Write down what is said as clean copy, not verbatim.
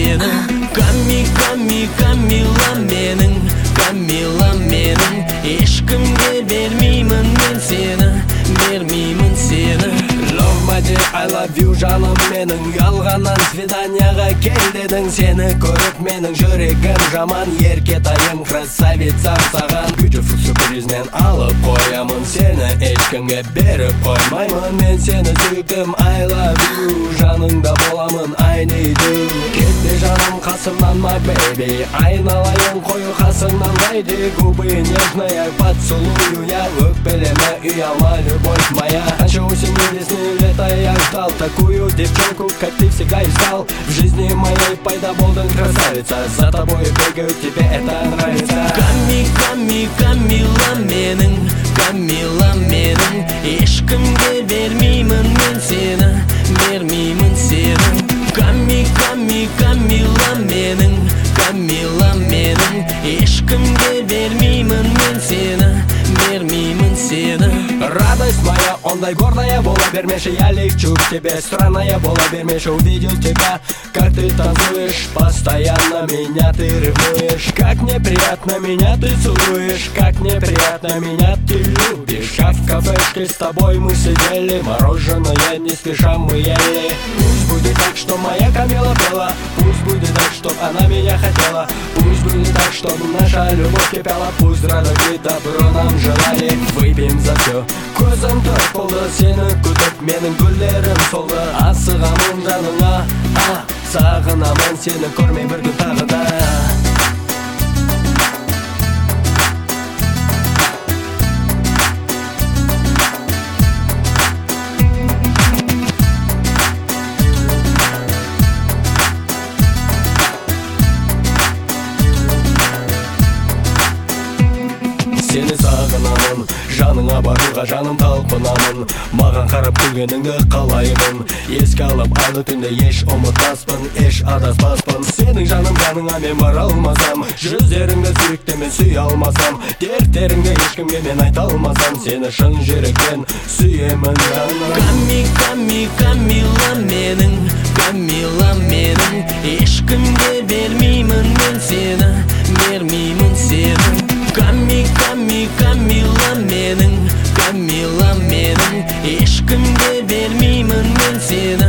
сені. Камила менің, ешкімге бермеймін мен сені, бермеймін сені. Love my dear, I love you жаным менің, ұялғаннан свиданияға кел дедің. Сені көріп менің жүрегім жаман, еркетайым красавица саған. Beautiful сюрпризмен алып қоямын сені, ешкімге беріп қоймаймын мен сені сүйдім. I love you, жаныңда боламын, I need you. Кетпе жаным қасымнан my baby, айналайын қою қасыңнан лайды. Губы нежные, поцелую я, өкпелеме ұяла любовь моя. Раньше осень и весны, лето я ждал такую девчонку, как ты всегда искал. В жизни моей пайда болдың красавица, за тобой бегаю, тебе это нравится. Камила менің, ешкімге бермеймін мен сені, бермеймін сені. Камила менің, ешкімге бермеймін мен сені, бермеймін сені. Радость моя, ондай гордая бола бермеші, я лечу к тебе, странная бола бермеші. Увидел тебя, как ты танцуешь, постоянно меня ты ревнуешь. Как мне приятно, меня ты целуешь, как мне приятно, меня ты любишь. Как в кафешке с тобой мы сидели, мороженое не спеша мы ели. Пусть будет так, что моя Камила пела, пусть будет так, чтоб она меня хотела, пусть будет так, чтоб наша любовь кипела, пусть радость и добро нам желали. Выпьем за все, көзім төрт болды, сені күтіп менің гүлдерім солды. Асығамын жаныңа, сағынамын сені көрмей бір күн тағы да. Сені сағынамын, жаныңа баруға жаным талпынамын. Маған қарап күлгеніңді қалаймын, еске алып айлы түнде еш ұмытпаспын, еш адаспаспын. Сенің жаныңа мен бара алмасам, жүздеріңді сүйіктеме сүй алмасам, дерттеріңді ешкімге мен айта алмасам, сені шын жүректен сүйемін жаным. Камила менің, ешкімге бермеймін мен сені, бермеймін сені. Камила менің, ешкімге бермеймін мен сені,